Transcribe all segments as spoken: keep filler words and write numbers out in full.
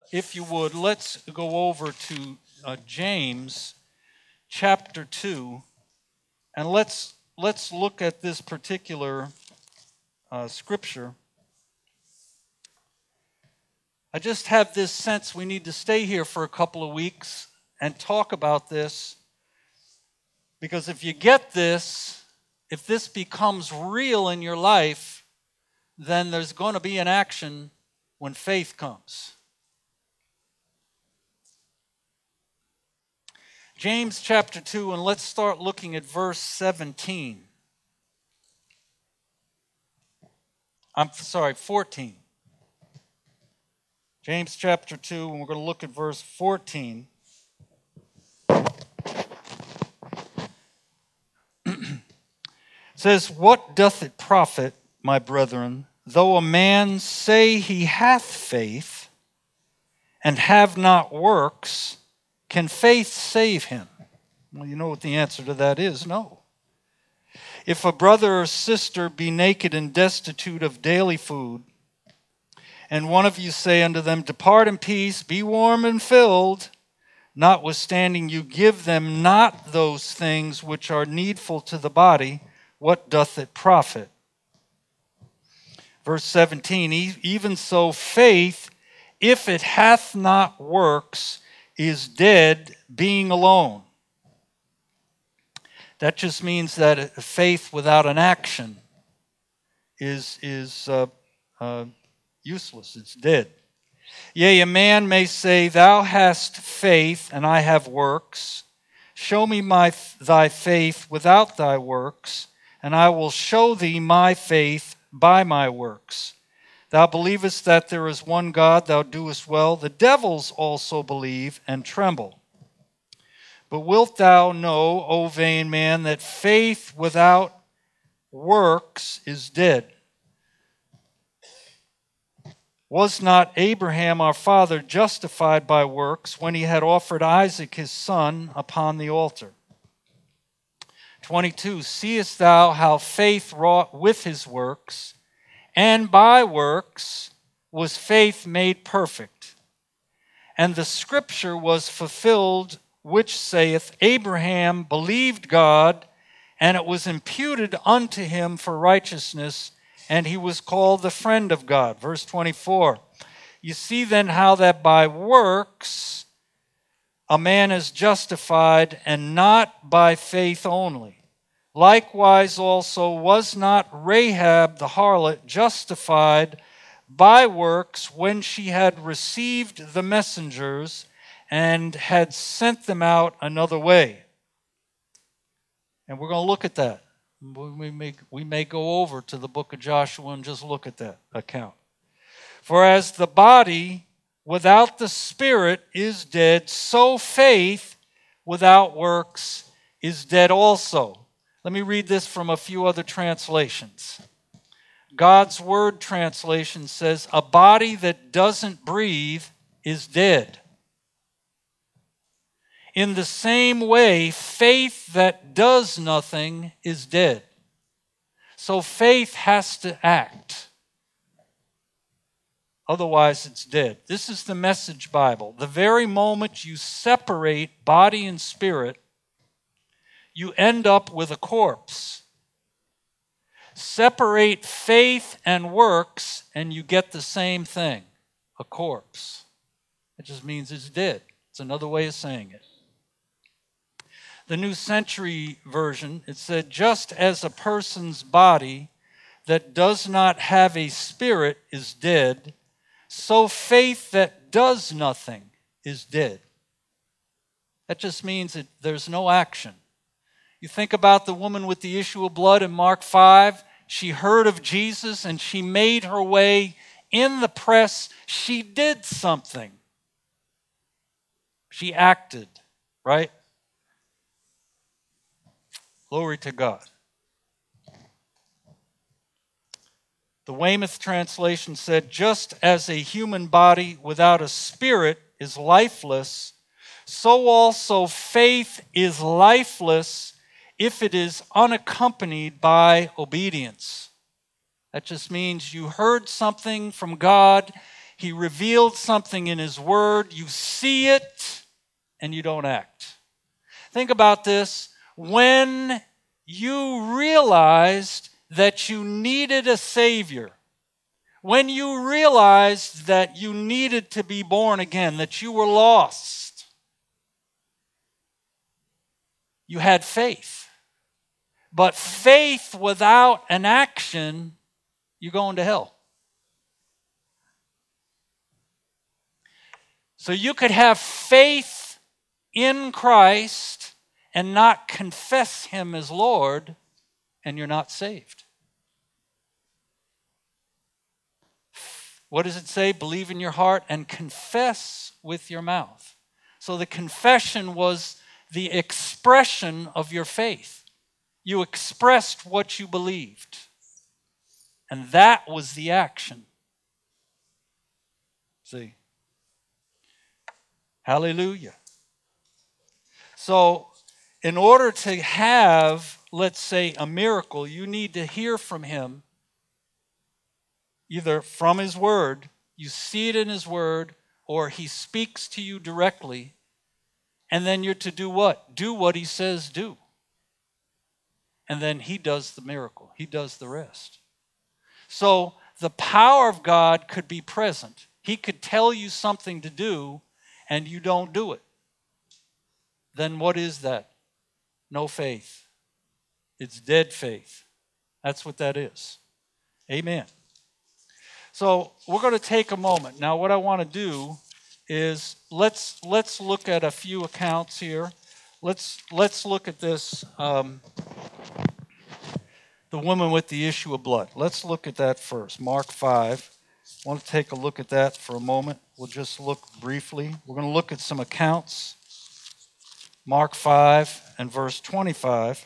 if you would, let's go over to uh, James chapter two, and let's let's look at this particular uh, scripture. I just have this sense we need to stay here for a couple of weeks and talk about this, because if you get this, if this becomes real in your life, then there's going to be an action when faith comes. James chapter two, and let's start looking at verse seventeen. I'm sorry, fourteen. James chapter two, and we're going to look at verse fourteen. It says, "What doth it profit, my brethren, though a man say he hath faith, and have not works? Can faith save him?" Well, you know what the answer to that is: no. "If a brother or sister be naked and destitute of daily food, and one of you say unto them, Depart in peace, be warm and filled, notwithstanding you give them not those things which are needful to the body, what doth it profit?" Verse seventeen, "Even so faith, if it hath not works, is dead, being alone." That just means that faith without an action is, is uh, uh, useless. It's dead. "Yea, a man may say, Thou hast faith, and I have works. Show me my thy faith without thy works, and I will show thee my faith by my works. Thou believest that there is one God, thou doest well. The devils also believe and tremble. But wilt thou know, O vain man, that faith without works is dead? Was not Abraham our father justified by works when he had offered Isaac his son upon the altar?" twenty-two, "Seest thou how faith wrought with his works, and by works was faith made perfect? And the scripture was fulfilled, which saith, Abraham believed God, and it was imputed unto him for righteousness, and he was called the friend of God." Verse twenty-four, "You see then how that by works a man is justified, and not by faith only. Likewise also was not Rahab the harlot justified by works when she had received the messengers and had sent them out another way?" And we're going to look at that. We may, we may go over to the book of Joshua and just look at that account. "For as the body without the spirit is dead, so faith without works is dead also." Let me read this from a few other translations. God's Word translation says, "A body that doesn't breathe is dead. In the same way, faith that does nothing is dead." So faith has to act. Otherwise, it's dead. This is the Message Bible. The very moment you separate body and spirit, you end up with a corpse. Separate faith and works, and you get the same thing, a corpse. It just means it's dead. It's another way of saying it. The New Century Version, it said, "Just as a person's body that does not have a spirit is dead, so faith that does nothing is dead." That just means that there's no action. You think about the woman with the issue of blood in Mark five. She heard of Jesus and she made her way in the press. She did something. She acted, right? Glory to God. The Weymouth translation said, "Just as a human body without a spirit is lifeless, so also faith is lifeless if it is unaccompanied by obedience." That just means you heard something from God, He revealed something in His Word. You see it, and you don't act. Think about this. When you realized that you needed a Savior, when you realized that you needed to be born again, that you were lost, you had faith. But faith without an action, you're going to hell. So you could have faith in Christ and not confess Him as Lord, and you're not saved. What does it say? Believe in your heart and confess with your mouth. So the confession was the expression of your faith. You expressed what you believed. And that was the action. See? Hallelujah. So, in order to have, let's say, a miracle, you need to hear from Him, either from His Word, you see it in His Word, or He speaks to you directly, and then you're to do what? Do what He says do. And then He does the miracle. He does the rest. So, the power of God could be present. He could tell you something to do, and you don't do it. Then what is that? No faith. It's dead faith. That's what that is. Amen. So we're going to take a moment. Now what I want to do is let's let's look at a few accounts here. Let's let's look at this. Um, the woman with the issue of blood. Let's look at that first. Mark five. I want to take a look at that for a moment. We'll just look briefly. We're going to look at some accounts. Mark five and verse twenty-five.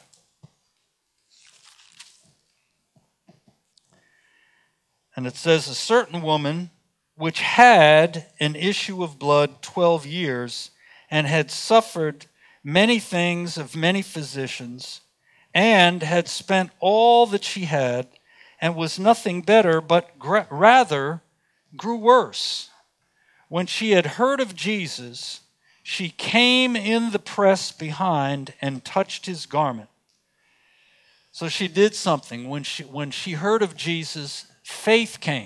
And it says, a certain woman which had an issue of blood twelve years and had suffered many things of many physicians and had spent all that she had and was nothing better, but gra- rather grew worse. When she had heard of Jesus, she came in the press behind and touched His garment. So she did something. When she, when she heard of Jesus, faith came.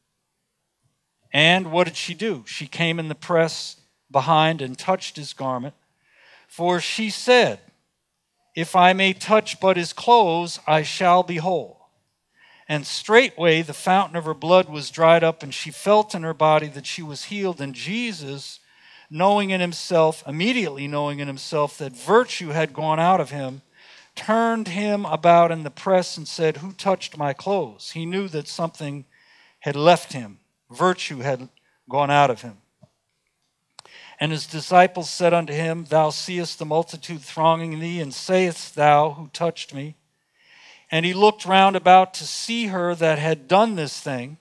And what did she do? She came in the press behind and touched His garment. For she said, if I may touch but His clothes, I shall be whole. And straightway the fountain of her blood was dried up, and she felt in her body that she was healed. And Jesus, knowing in Himself, immediately knowing in Himself that virtue had gone out of Him, turned Him about in the press and said, who touched my clothes? He knew that something had left Him. Virtue had gone out of Him. And His disciples said unto Him, thou seest the multitude thronging Thee, and sayest thou, who touched me? And He looked round about to see her that had done this thing.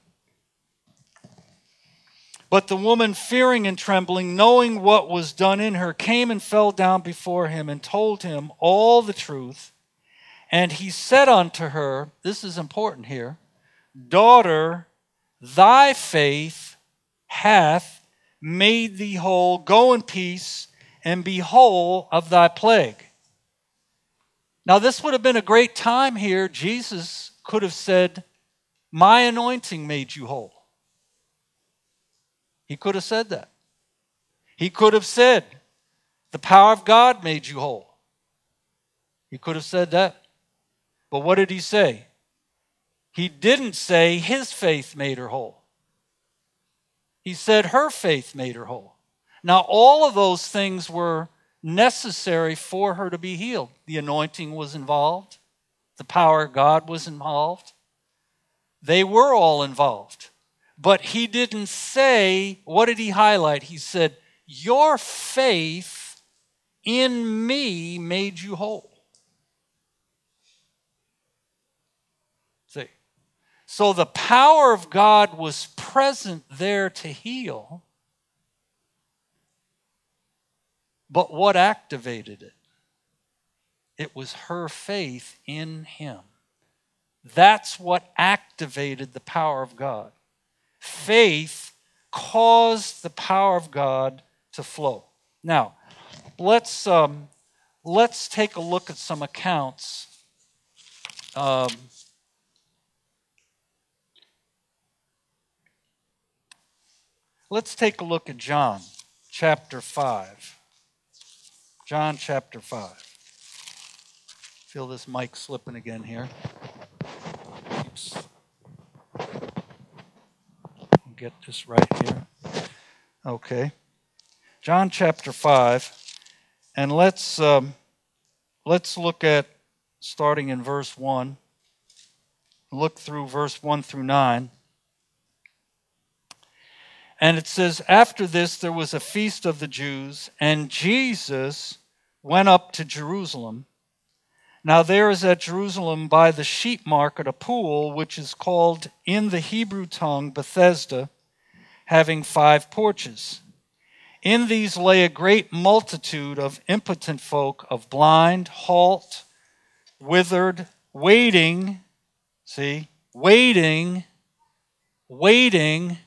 But the woman, fearing and trembling, knowing what was done in her, came and fell down before Him and told Him all the truth. And He said unto her, this is important here, daughter, thy faith hath made thee whole. Go in peace and be whole of thy plague. Now this would have been a great time here. Jesus could have said, my anointing made you whole. He could have said that. He could have said, the power of God made you whole. He could have said that. But what did He say? He didn't say His faith made her whole. He said her faith made her whole. Now all of those things were necessary for her to be healed. The anointing was involved. The power of God was involved. They were all involved. But He didn't say, what did He highlight? He said, your faith in me made you whole. See? So the power of God was present there to heal. But what activated it? It was her faith in Him. That's what activated the power of God. Faith caused the power of God to flow. Now, let's um, let's take a look at some accounts. Um, let's take a look at John chapter five. John chapter five. Feel this mic slipping again here. Keeps. I'll get this right here. Okay. John chapter five. And let's um, let's look at starting in verse one. Look through verse one through nine. And it says, after this there was a feast of the Jews, and Jesus went up to Jerusalem. Now there is at Jerusalem by the sheep market a pool, which is called in the Hebrew tongue Bethesda, having five porches. In these lay a great multitude of impotent folk, of blind, halt, withered, waiting, see, waiting, waiting,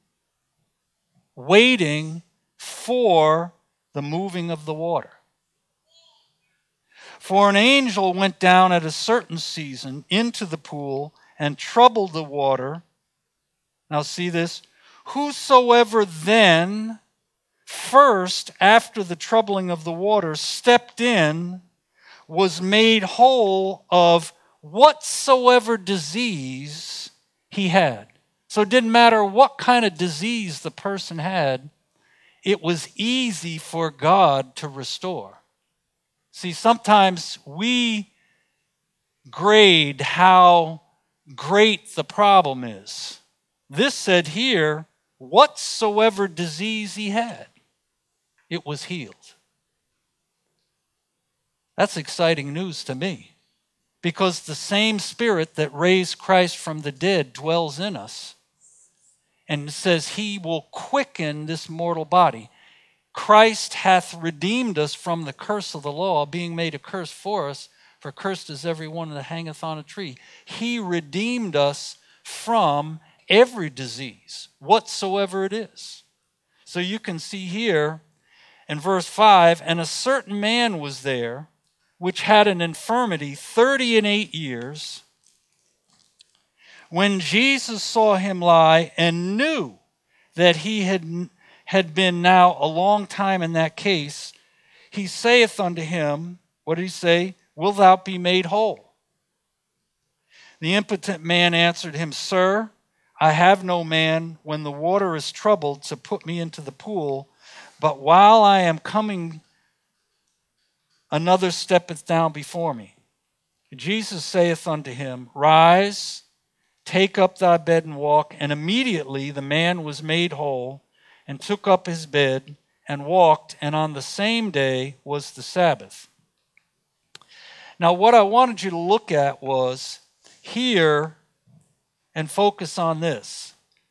waiting for the moving of the water. For an angel went down at a certain season into the pool and troubled the water. Now see this. Whosoever then first, after the troubling of the water, stepped in, was made whole of whatsoever disease he had. So it didn't matter what kind of disease the person had, it was easy for God to restore. See, sometimes we grade how great the problem is. This said here, whatsoever disease he had, it was healed. That's exciting news to me, because the same Spirit that raised Christ from the dead dwells in us. And it says he will quicken this mortal body. Christ hath redeemed us from the curse of the law, being made a curse for us, for cursed is every one that hangeth on a tree. He redeemed us from every disease, whatsoever it is. So you can see here in verse five, and a certain man was there, which had an infirmity thirty and eight years. When Jesus saw him lie and knew that he had, had been now a long time in that case, he saith unto him, what did he say? Wilt thou be made whole? The impotent man answered him, Sir, I have no man when the water is troubled to put me into the pool, but while I am coming, another steppeth down before me. Jesus saith unto him, Rise, take up thy bed and walk. And immediately the man was made whole, and took up his bed and walked, and on the same day was the Sabbath. Now what I wanted you to look at was here and focus on this.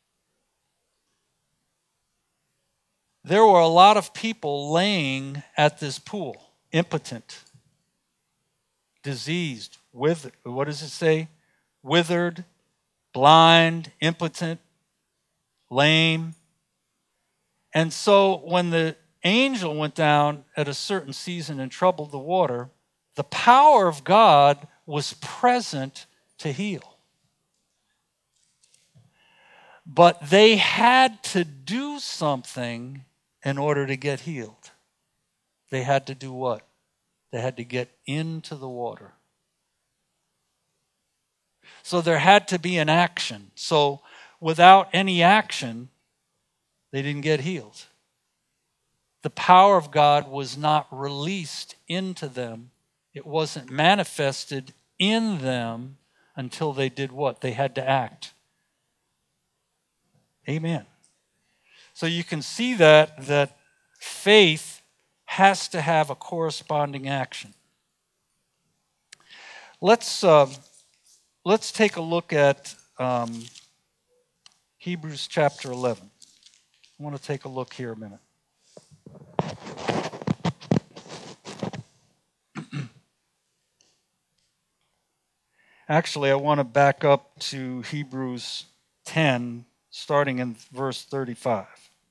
There were a lot of people laying at this pool, impotent, diseased, withered. What does it say? Withered, blind, impotent, lame. And so when the angel went down at a certain season and troubled the water, the power of God was present to heal. But they had to do something in order to get healed. They had to do what? They had to get into the water. So there had to be an action. So without any action, they didn't get healed. The power of God was not released into them. It wasn't manifested in them until they did what? They had to act. Amen. So you can see that, that faith has to have a corresponding action. Let's, uh, let's take a look at um, Hebrews chapter eleven. I want to take a look here a minute. Actually, I want to back up to Hebrews ten, starting in verse thirty-five.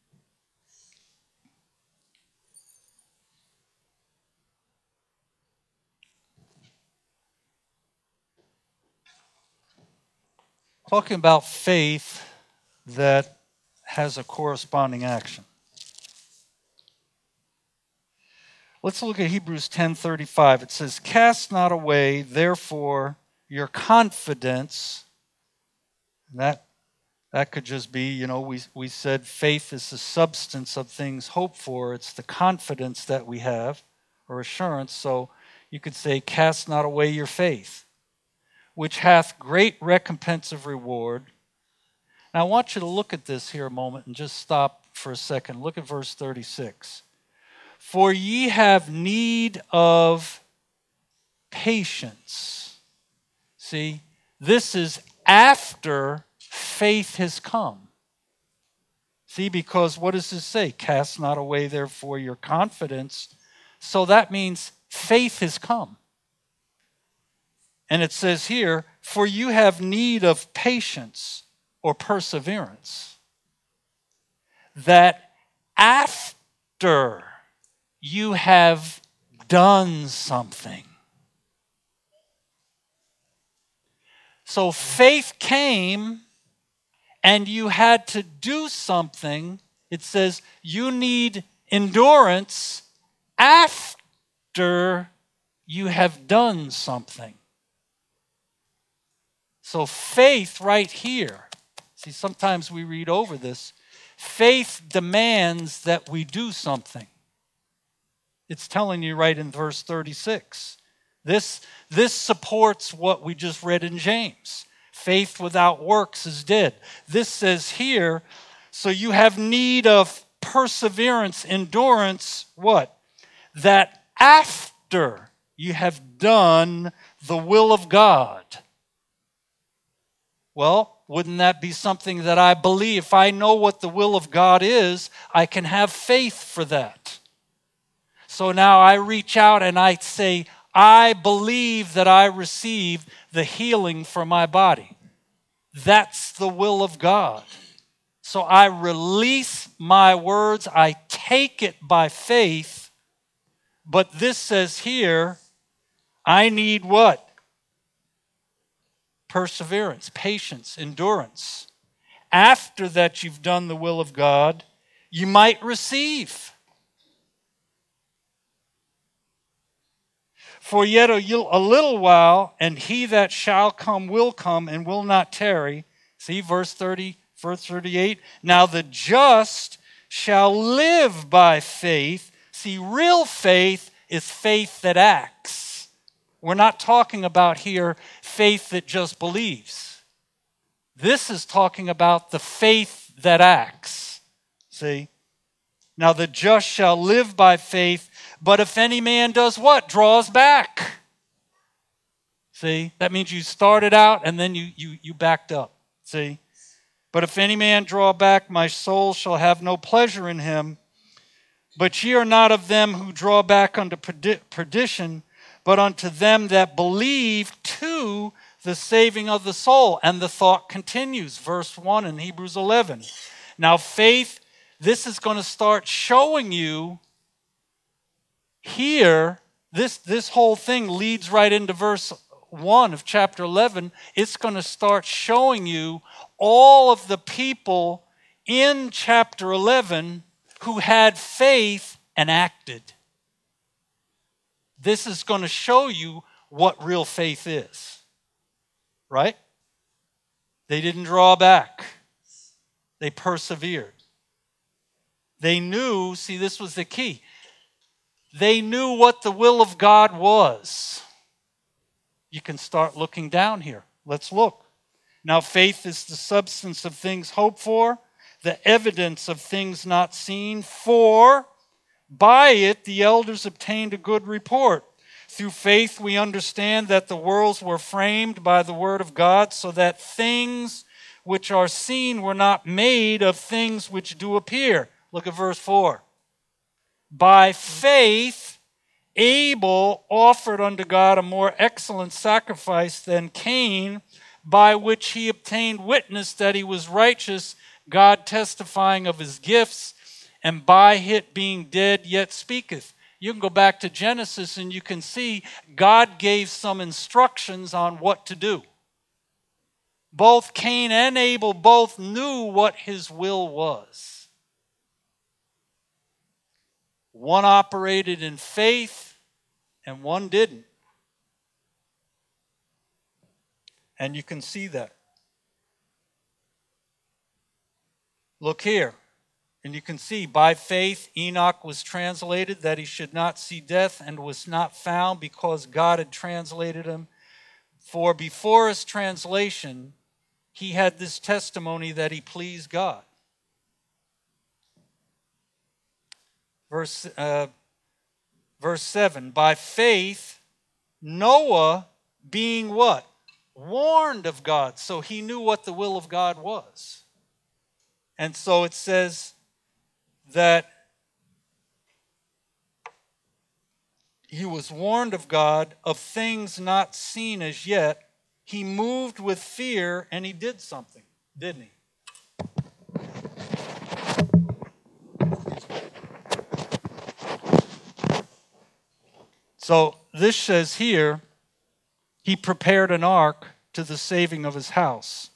Talking about faith that has a corresponding action. Let's look at Hebrews ten thirty-five. It says, "Cast not away, therefore, your confidence." And that, that could just be, you know, we, we said faith is the substance of things hoped for. It's the confidence that we have, or assurance. So you could say, "Cast not away your faith, which hath great recompense of reward." Now I want you to look at this here a moment and just stop for a second. Look at verse thirty-six. "For ye have need of patience." See, this is after faith has come. See, because what does this say? "Cast not away therefore your confidence." So that means faith has come. And it says here, "For you have need of patience," or perseverance, "that after you have done something." So faith came and you had to do something. It says you need endurance after you have done something. So faith right here, see, sometimes we read over this. Faith demands that we do something. It's telling you right in verse thirty-six. This, this supports what we just read in James. Faith without works is dead. This says here, so you have need of perseverance, endurance, what? That after you have done the will of God. Well, wouldn't that be something that I believe? If I know what the will of God is, I can have faith for that. So now I reach out and I say, I believe that I received the healing for my body. That's the will of God. So I release my words, I take it by faith, but this says here, I need what? Perseverance, patience, endurance. After that you've done the will of God, you might receive. "For yet a, a little while, and he that shall come will come and will not tarry." See verse thirty, verse thirty-eight. "Now the just shall live by faith." See, real faith is faith that acts. We're not talking about here faith that just believes. This is talking about the faith that acts. See? "Now the just shall live by faith, but if any man does what? Draws back." See? That means you started out and then you, you, you backed up. See? "But if any man draw back, my soul shall have no pleasure in him. But ye are not of them who draw back unto perdition, but unto them that believe to the saving of the soul." And the thought continues. Verse one in Hebrews eleven. Now faith, this is going to start showing you here, this, this whole thing leads right into verse one of chapter eleven. It's going to start showing you all of the people in chapter eleven who had faith and acted. This is going to show you what real faith is. Right? They didn't draw back. They persevered. They knew, see, this was the key. They knew what the will of God was. You can start looking down here. Let's look. "Now faith is the substance of things hoped for, the evidence of things not seen. For by it the elders obtained a good report. Through faith we understand that the worlds were framed by the word of God, so that things which are seen were not made of things which do appear." Look at verse four. "By faith Abel offered unto God a more excellent sacrifice than Cain, by which he obtained witness that he was righteous, God testifying of his gifts, and by it being dead yet speaketh. You can go back to Genesis and you can see God gave some instructions on what to do. Both Cain and Abel both knew what his will was. One operated in faith and one didn't. And you can see that. Look here. And you can see, by faith Enoch was translated that he should not see death, and was not found because God had translated him. For before his translation, he had this testimony that he pleased God. Verse, uh, verse seven, by faith Noah, being what? Warned of God. So he knew what the will of God was. And so it says that he was warned of God of things not seen as yet. He moved with fear and he did something, didn't he? So this says here, he prepared an ark to the saving of his house.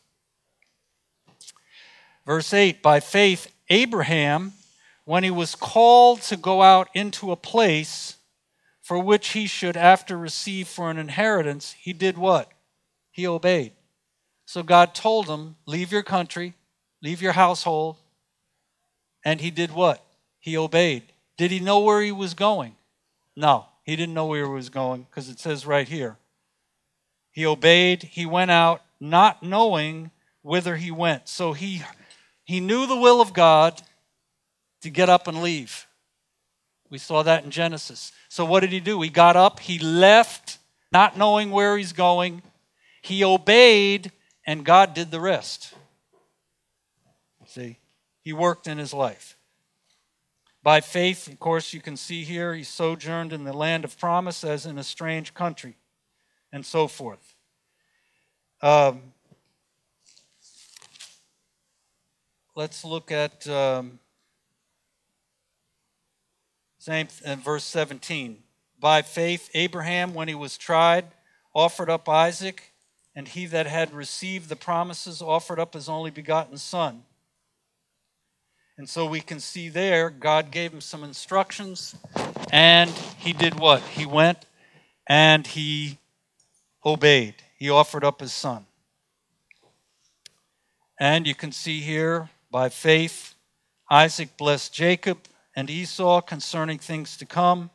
Verse eight, by faith Abraham, when he was called to go out into a place for which he should after receive for an inheritance, he did what? He obeyed. So God told him, leave your country, leave your household, and he did what? He obeyed. Did he know where he was going? No, he didn't know where he was going, because it says right here. He obeyed, he went out, not knowing whither he went. So he, he knew the will of God to get up and leave. We saw that in Genesis. So what did he do? He got up, he left, not knowing where he's going. He obeyed, and God did the rest. See, he worked in his life. By faith, of course, you can see here, he sojourned in the land of promise as in a strange country, and so forth. Um, let's look at um, same in verse seventeen. By faith, Abraham, when he was tried, offered up Isaac, and he that had received the promises offered up his only begotten son. And so we can see there, God gave him some instructions, and he did what? He went and he obeyed. He offered up his son. And you can see here, by faith, Isaac blessed Jacob and Esau concerning things to come.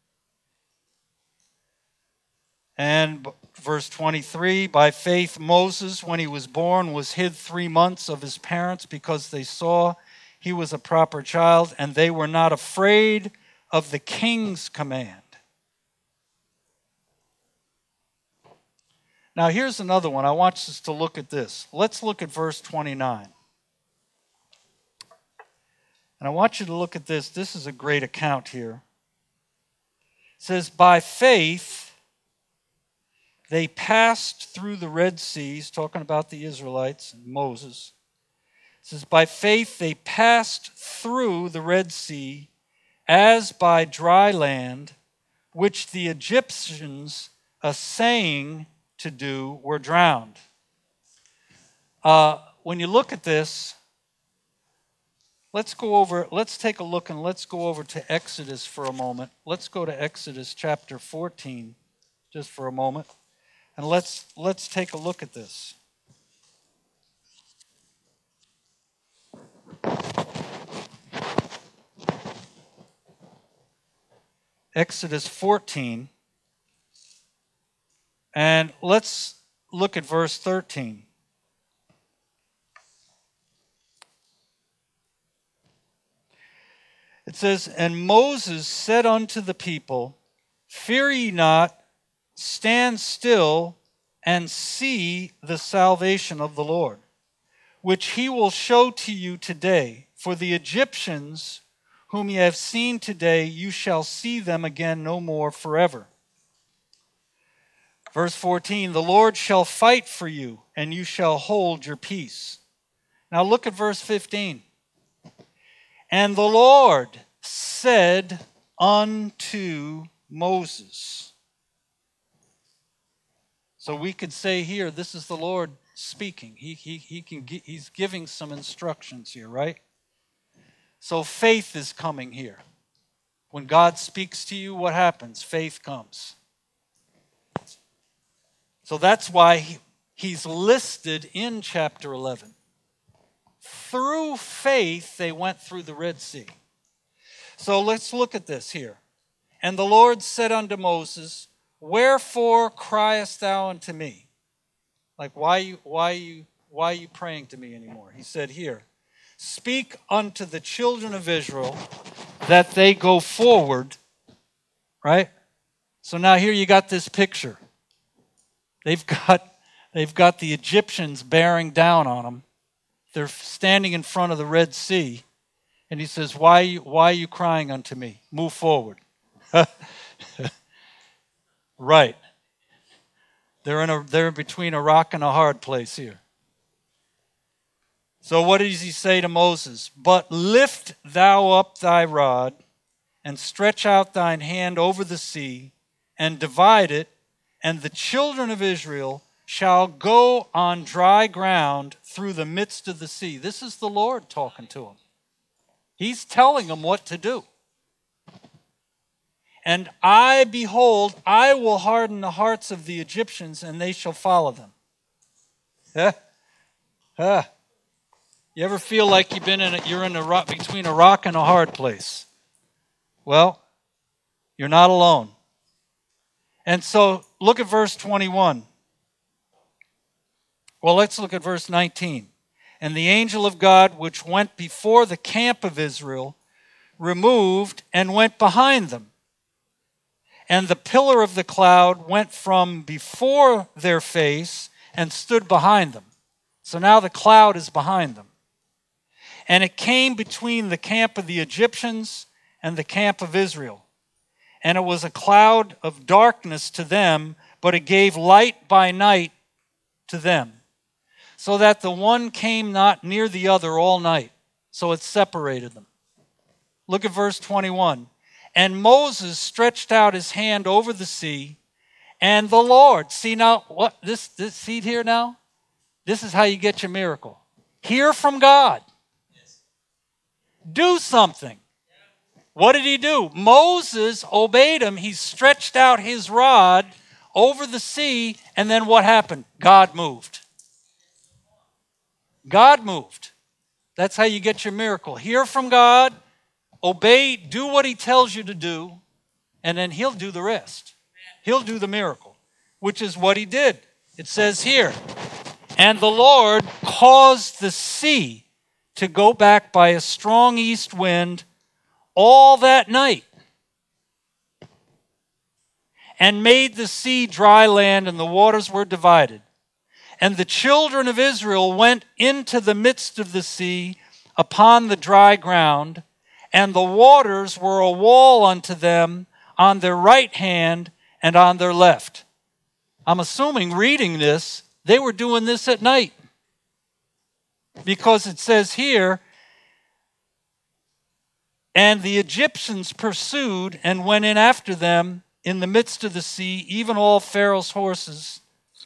And verse twenty-three, by faith Moses, when he was born, was hid three months of his parents because they saw he was a proper child, and they were not afraid of the king's command. Now here's another one. I want us to look at this. Let's look at verse twenty-nine. And I want you to look at this. This is a great account here. It says, by faith they passed through the Red Sea. He's talking about the Israelites and Moses. It says, by faith they passed through the Red Sea as by dry land, which the Egyptians, essaying to do, were drowned. Uh, when you look at this, let's go over, let's take a look and let's go over to Exodus for a moment. Let's go to Exodus chapter fourteen just for a moment. And let's let's take a look at this. Exodus fourteen. And let's look at verse thirteen. It says, and Moses said unto the people, fear ye not, stand still and see the salvation of the Lord, which he will show to you today. For the Egyptians whom ye have seen today, you shall see them again no more forever. Verse fourteen, the Lord shall fight for you, and you shall hold your peace. Now look at verse fifteen. And the Lord said unto Moses. So we could say here, this is the Lord speaking. He, he, he can, he's giving some instructions here, right? So faith is coming here. When God speaks to you, what happens? Faith comes. So that's why he, he's listed in chapter eleven. Through faith, they went through the Red Sea. So let's look at this here. And the Lord said unto Moses, wherefore criest thou unto me? Like, why you, why you, why are you praying to me anymore? He said here, speak unto the children of Israel that they go forward, right? So now here you got this picture. They've got, they've got the Egyptians bearing down on them. They're standing in front of the Red Sea. And he says, why, why are you crying unto me? Move forward. Right. They're in a, they're between a rock and a hard place here. So what does he say to Moses? But lift thou up thy rod, and stretch out thine hand over the sea, and divide it, and the children of Israel shall go on dry ground through the midst of the sea. This is the Lord talking to them. He's telling them what to do. And I, behold, I will harden the hearts of the Egyptians, and they shall follow them. Huh? Huh. You ever feel like you've been in a, you're in a rock, between a rock and a hard place? Well, you're not alone. And so look at verse twenty-one. Well, let's look at verse nineteen. And the angel of God, which went before the camp of Israel, removed and went behind them. And the pillar of the cloud went from before their face and stood behind them. So now the cloud is behind them. And it came between the camp of the Egyptians and the camp of Israel. And it was a cloud of darkness to them, but it gave light by night to them, so that the one came not near the other all night. So it separated them. Look at verse twenty-one. And Moses stretched out his hand over the sea, and the Lord, see now, what this, this see here now? This is how you get your miracle. Hear from God. Do something. What did he do? Moses obeyed him. He stretched out his rod over the sea, and then what happened? God moved. God moved. That's how you get your miracle. Hear from God, obey, do what he tells you to do, and then he'll do the rest. He'll do the miracle, which is what he did. It says here, and the Lord caused the sea to go back by a strong east wind all that night, and made the sea dry land, and the waters were divided. And the children of Israel went into the midst of the sea upon the dry ground, and the waters were a wall unto them on their right hand and on their left. I'm assuming, reading this, they were doing this at night. Because it says here, and the Egyptians pursued and went in after them in the midst of the sea, even all Pharaoh's horses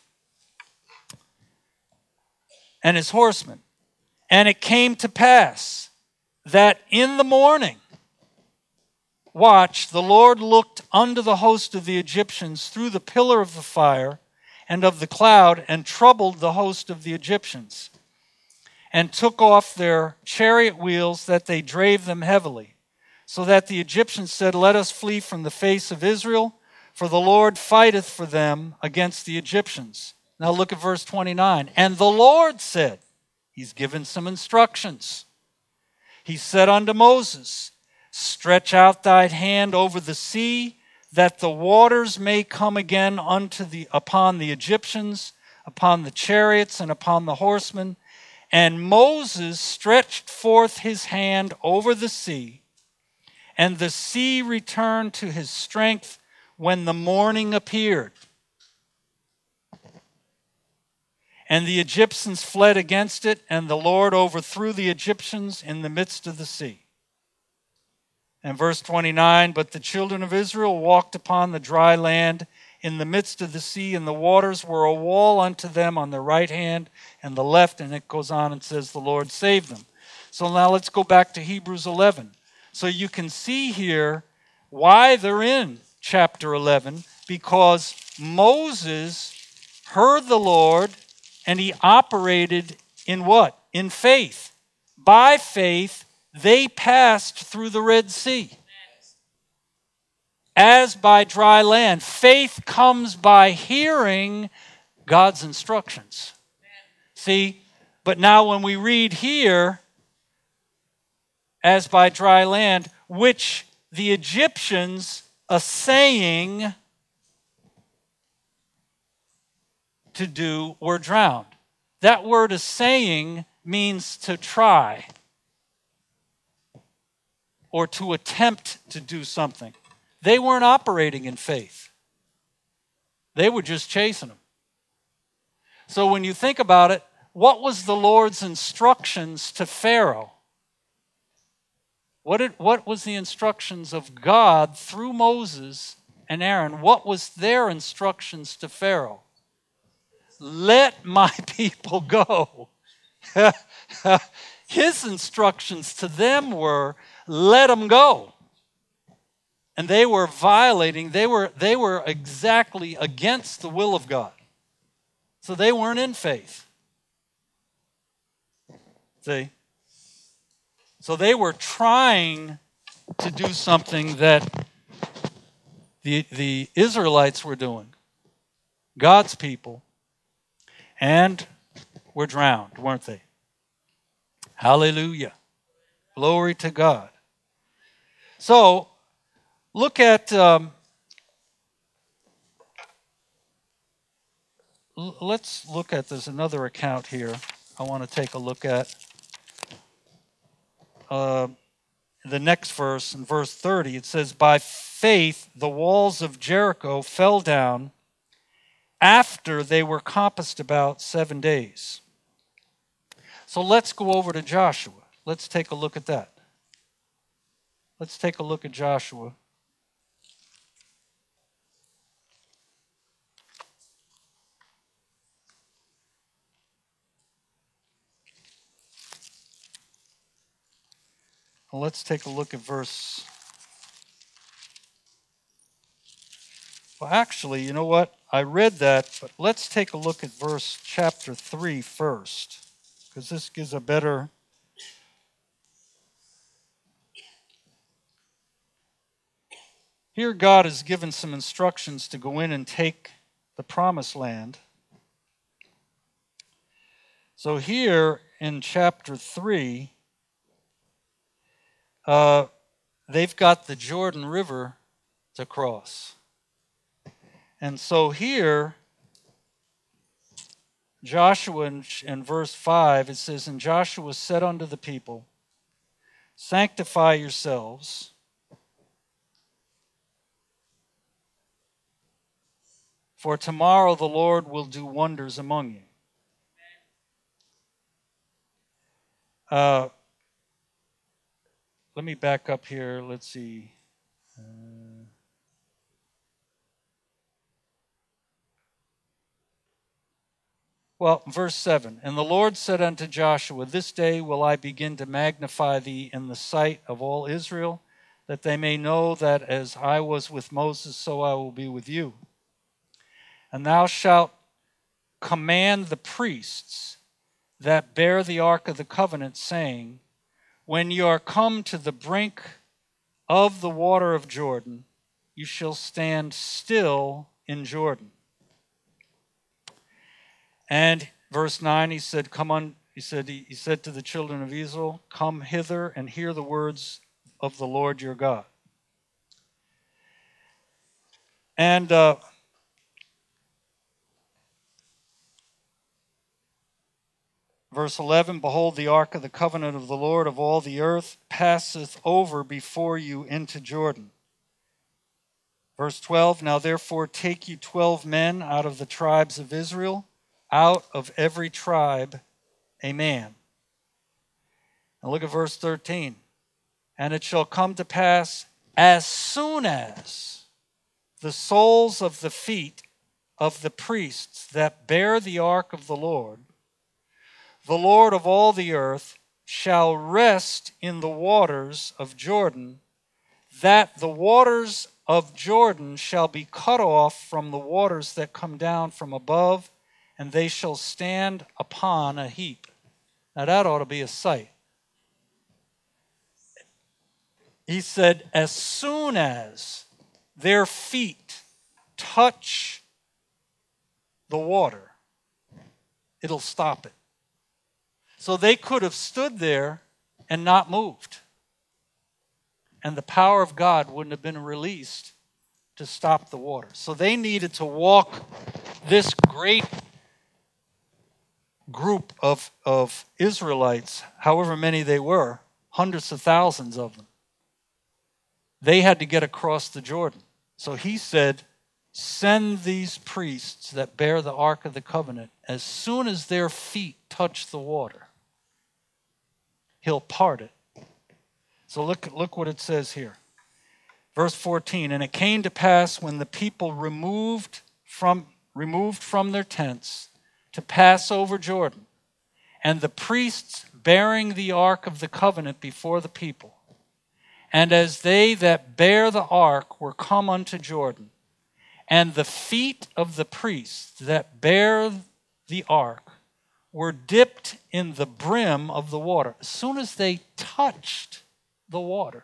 and his horsemen. And it came to pass that in the morning, watch, the Lord looked unto the host of the Egyptians through the pillar of the fire and of the cloud, and troubled the host of the Egyptians, and took off their chariot wheels, that they drave them heavily. So that the Egyptians said, let us flee from the face of Israel, for the Lord fighteth for them against the Egyptians. Now look at verse twenty-nine. And the Lord said, he's given some instructions. He said unto Moses, stretch out thy hand over the sea, that the waters may come again unto the upon the Egyptians, upon the chariots, and upon the horsemen. And Moses stretched forth his hand over the sea, and the sea returned to his strength when the morning appeared. And the Egyptians fled against it, and the Lord overthrew the Egyptians in the midst of the sea. And verse twenty-nine, but the children of Israel walked upon the dry land in the midst of the sea, and the waters were a wall unto them on the right hand and the left. And it goes on and says, the Lord saved them. So now let's go back to Hebrews eleven. So you can see here why they're in chapter eleven, because Moses heard the Lord and he operated in what? In faith. By faith, they passed through the Red Sea as by dry land. Faith comes by hearing God's instructions. See, but now when we read here, as by dry land, which the Egyptians assaying to do were drowned. That word assaying means to try or to attempt to do something. They weren't operating in faith. They were just chasing them. So when you think about it, what was the Lord's instructions to Pharaoh? What, did, what was the instructions of God through Moses and Aaron? What was their instructions to Pharaoh? Let my people go. His instructions to them were, let them go. And they were violating, they were, they were exactly against the will of God. So they weren't in faith. See? So they were trying to do something that the, the Israelites were doing, God's people, and were drowned, weren't they? Hallelujah. Glory to God. So, look at, um, l- let's look at, there's another account here I want to take a look at. Uh, the next verse, in verse thirty, it says, by faith the walls of Jericho fell down after they were compassed about seven days. So let's go over to Joshua. Let's take a look at that. Let's take a look at Joshua. Well, let's take a look at verse... Well, actually, you know what? I read that, but let's take a look at verse chapter three first, because this gives a better... Here God has given some instructions to go in and take the promised land. So here in chapter three, uh, they've got the Jordan River to cross. And so here, Joshua in, in verse five, it says, and Joshua said unto the people, sanctify yourselves, for tomorrow the Lord will do wonders among you. Uh, let me back up here. Let's see. Uh, well, verse seven. And the Lord said unto Joshua, this day will I begin to magnify thee in the sight of all Israel, that they may know that as I was with Moses, so I will be with you. And thou shalt command the priests that bear the ark of the covenant, saying, when you are come to the brink of the water of Jordan, you shall stand still in Jordan. And verse nine, he said, come on, he said, he, he said to the children of Israel, come hither and hear the words of the Lord your God. And uh, verse eleven, behold, the ark of the covenant of the Lord of all the earth passeth over before you into Jordan. Verse twelve, now therefore take you twelve men out of the tribes of Israel, out of every tribe a man. And look at verse thirteen. And it shall come to pass, as soon as the soles of the feet of the priests that bear the ark of the Lord, the Lord of all the earth, shall rest in the waters of Jordan, that the waters of Jordan shall be cut off from the waters that come down from above, and they shall stand upon a heap. Now that ought to be a sight. He said, as soon as their feet touch the water, it'll stop it. So they could have stood there and not moved. And the power of God wouldn't have been released to stop the water. So they needed to walk this great group of, of Israelites, however many they were, hundreds of thousands of them. They had to get across the Jordan. So he said, send these priests that bear the Ark of the Covenant, as soon as their feet touch the water, he'll part it. So look, look what it says here. Verse fourteen, and it came to pass when the people removed from, removed from their tents to pass over Jordan, and the priests bearing the Ark of the Covenant before the people, and as they that bear the ark were come unto Jordan, and the feet of the priests that bear the ark were dipped in the brim of the water. As soon as they touched the water.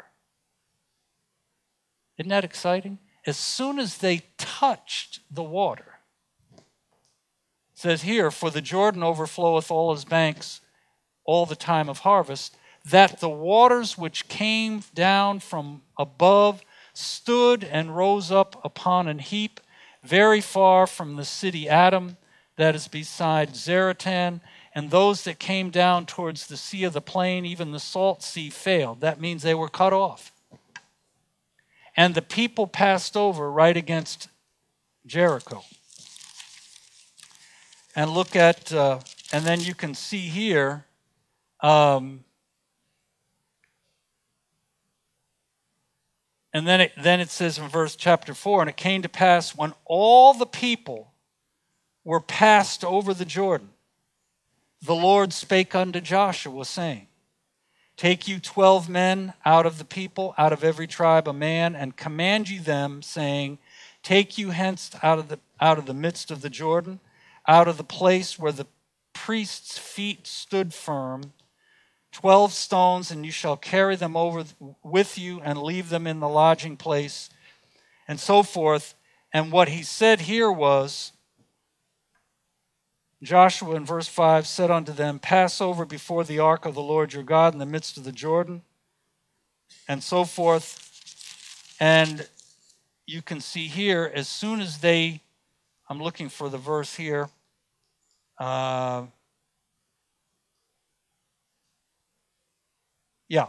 Isn't that exciting? As soon as they touched the water. It says here, for the Jordan overfloweth all his banks all the time of harvest, that the waters which came down from above stood and rose up upon an heap very far from the city Adam, that is beside Zaratan, and those that came down towards the sea of the plain, even the salt sea, failed. That means they were cut off. And the people passed over right against Jericho. And look at, uh, and then you can see here, um, And then it, then it says in verse chapter four, and it came to pass when all the people were passed over the Jordan, the Lord spake unto Joshua, saying, take you twelve men out of the people, out of every tribe a man, and command ye them, saying, take you hence out of the out of the midst of the Jordan, out of the place where the priest's feet stood firm, twelve stones, and you shall carry them over with you and leave them in the lodging place, and so forth. And what he said here was, Joshua in verse five said unto them, pass over before the ark of the Lord your God in the midst of the Jordan, and so forth. And you can see here, as soon as they, I'm looking for the verse here, uh, Yeah.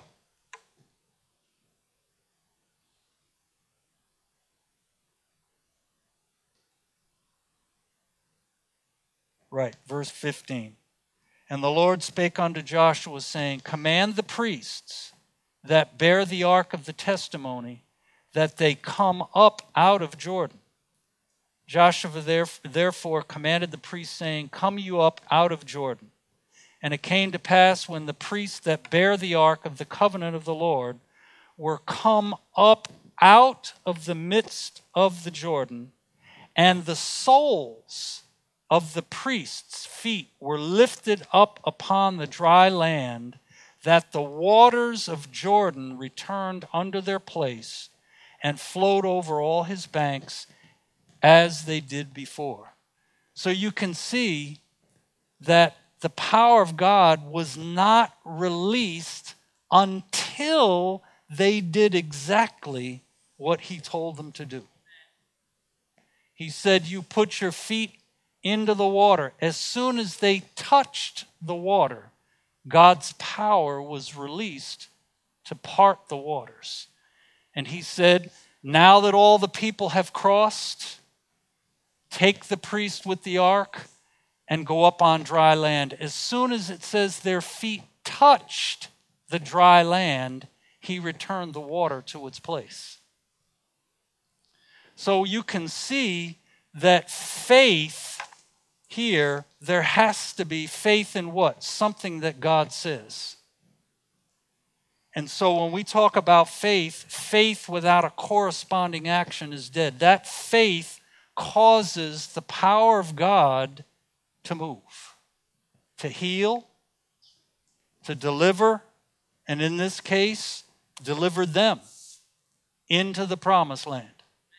Right, verse fifteen. And the Lord spake unto Joshua, saying, command the priests that bear the ark of the testimony, that they come up out of Jordan. Joshua therefore commanded the priests, saying, come you up out of Jordan. And it came to pass when the priests that bear the ark of the covenant of the Lord were come up out of the midst of the Jordan, and the soles of the priests' feet were lifted up upon the dry land, that the waters of Jordan returned unto their place and flowed over all his banks as they did before. So you can see that the power of God was not released until they did exactly what he told them to do. He said, you put your feet into the water. As soon as they touched the water, God's power was released to part the waters. And he said, now that all the people have crossed, take the priest with the ark, and go up on dry land. As soon as it says their feet touched the dry land, he returned the water to its place. So you can see that faith here, there has to be faith in what? Something that God says. And so when we talk about faith, faith without a corresponding action is dead. That faith causes the power of God to move, to heal, to deliver, and in this case, deliver them into the promised land.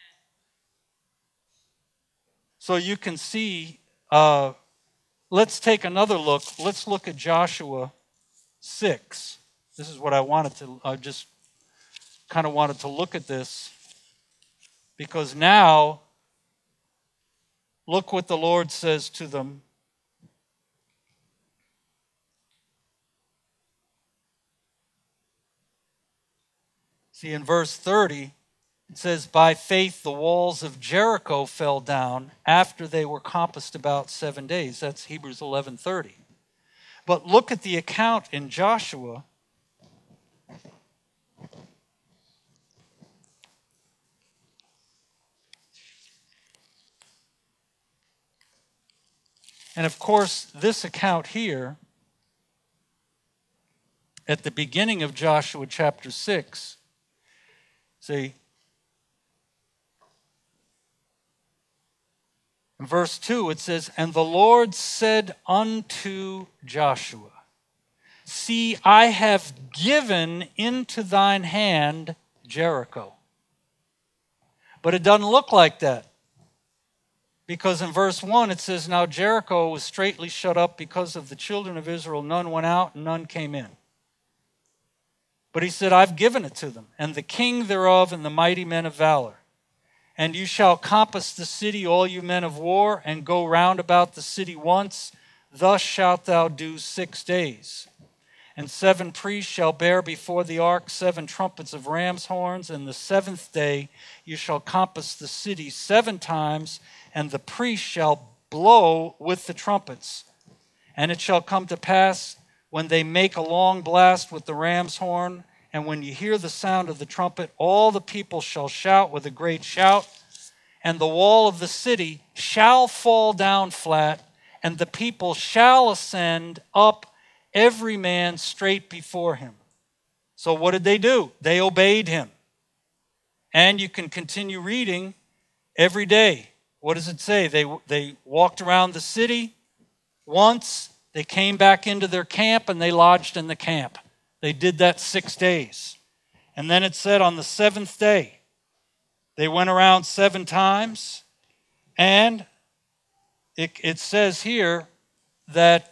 So you can see, uh, let's take another look. Let's look at Joshua six. This is what I wanted to, I just kind of wanted to look at this, because now, look what the Lord says to them. See, in verse thirty, it says, by faith the walls of Jericho fell down after they were compassed about seven days. That's Hebrews eleven thirty. But look at the account in Joshua. And of course, this account here, at the beginning of Joshua chapter six, see, in verse two it says, and the Lord said unto Joshua, see, I have given into thine hand Jericho. But it doesn't look like that. Because in verse one it says, now Jericho was straitly shut up because of the children of Israel. None went out and none came in. But he said, I've given it to them, and the king thereof and the mighty men of valor. And you shall compass the city, all you men of war, and go round about the city once. Thus shalt thou do six days. And seven priests shall bear before the ark seven trumpets of ram's horns. And the seventh day you shall compass the city seven times, and the priests shall blow with the trumpets. And it shall come to pass, when they make a long blast with the ram's horn, and when you hear the sound of the trumpet, all the people shall shout with a great shout, and the wall of the city shall fall down flat, and the people shall ascend up, every man straight before him. So what did they do? They obeyed him. And you can continue reading every day. What does it say? They, they walked around the city once. They came back into their camp and they lodged in the camp. They did that six days. And then it said on the seventh day, they went around seven times. And it, it says here that,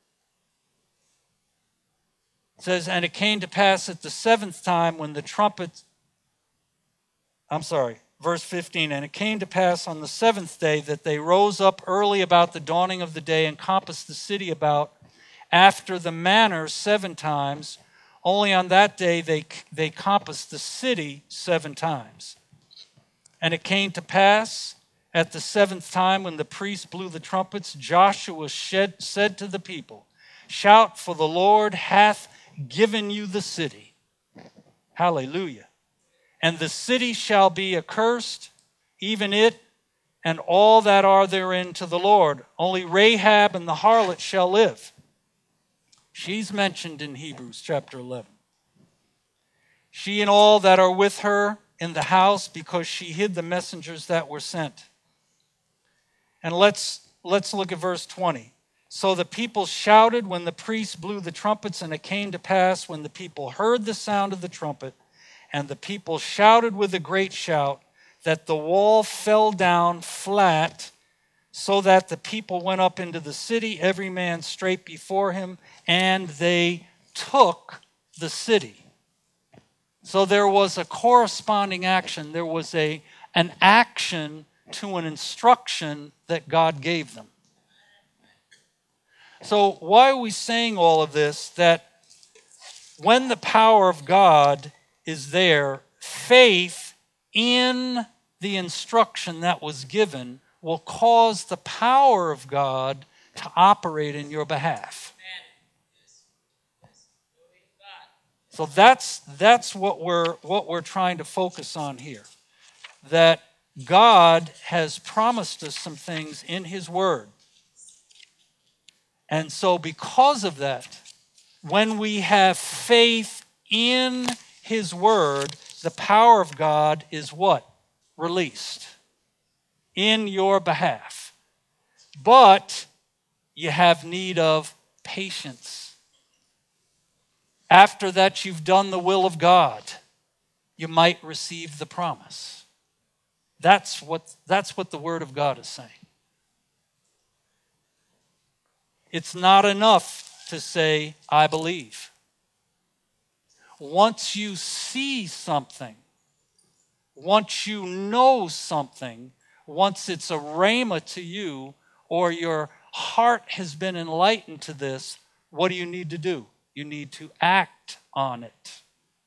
it says, and it came to pass at the seventh time when the trumpet, I'm sorry, verse fifteen, and it came to pass on the seventh day that they rose up early about the dawning of the day and compassed the city about after the manner seven times. Only on that day they, they compassed the city seven times. And it came to pass at the seventh time when the priests blew the trumpets, Joshua shed, said to the people, shout, for the Lord hath given you the city. Hallelujah. And the city shall be accursed, even it and all that are therein to the Lord. Only Rahab and the harlot shall live. She's mentioned in Hebrews chapter eleven. She and all that are with her in the house, because she hid the messengers that were sent. And let's, let's look at verse twenty. So the people shouted when the priests blew the trumpets, and it came to pass when the people heard the sound of the trumpet, and the people shouted with a great shout, that the wall fell down flat, so that the people went up into the city, every man straight before him, and they took the city. So there was a corresponding action. There was a, an action to an instruction that God gave them. So why are we saying all of this? That when the power of God is there, faith in the instruction that was given will cause the power of God to operate in your behalf. So that's that's what we're what we're trying to focus on here. That God has promised us some things in His Word. And so because of that, when we have faith in His Word, the power of God is what? Released in your behalf. But you have need of patience. After that you've done the will of God, you might receive the promise. That's what, that's what the Word of God is saying. It's not enough to say, I believe. Once you see something, once you know something, once it's a rhema to you, or your heart has been enlightened to this, what do you need to do? You need to act on it.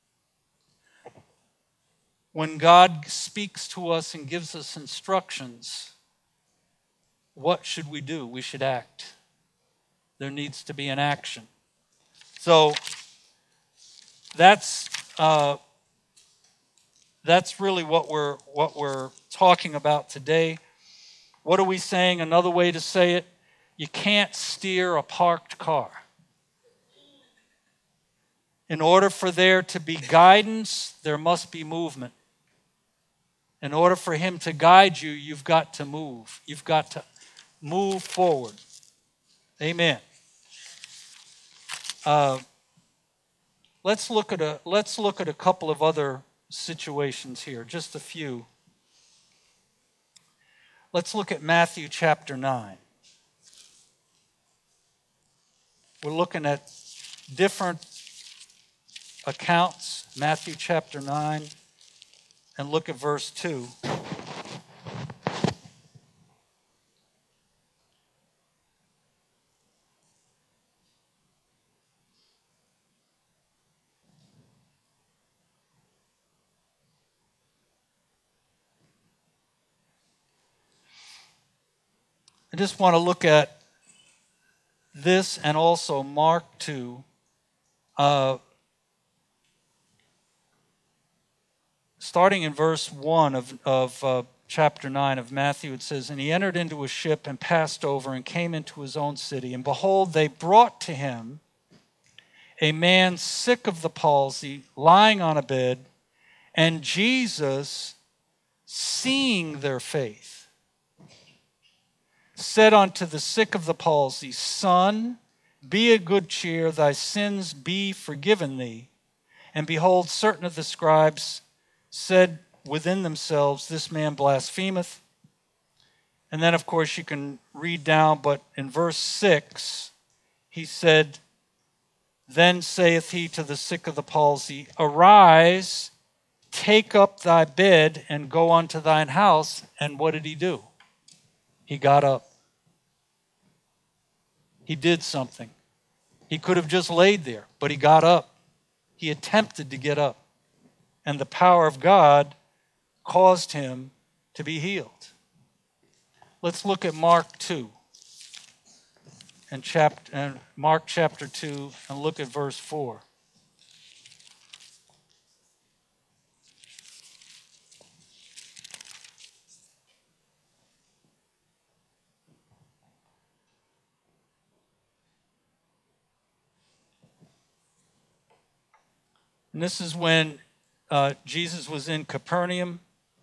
When God speaks to us and gives us instructions, what should we do? We should act. There needs to be an action. So that's uh, that's really what we're what we're talking about today. What are we saying? Another way to say it: you can't steer a parked car. In order for there to be guidance, there must be movement. In order for Him to guide you, you've got to move. You've got to move forward. Amen. Uh, let's look at a let's look at a couple of other situations here, just a few. Let's look at Matthew chapter nine. We're looking at different accounts, Matthew chapter nine, and look at verse two. I just want to look at this and also Mark two. Uh, starting in verse one of, of uh, chapter nine of Matthew, it says, And he entered into a ship and passed over and came into his own city. And behold, they brought to him a man sick of the palsy, lying on a bed. And Jesus, seeing their faith, said unto the sick of the palsy, Son, be of good cheer, thy sins be forgiven thee. And behold, certain of the scribes said within themselves, This man blasphemeth. And then, of course, you can read down, but in verse six, he said, Then saith he to the sick of the palsy, Arise, take up thy bed, and go unto thine house. And what did he do? He got up. He did something. He could have just laid there, but he got up. He attempted to get up. And the power of God caused him to be healed. Let's look at Mark two. And chapter, and Mark chapter two, and look at verse four. And this is when uh, Jesus was in Capernaum,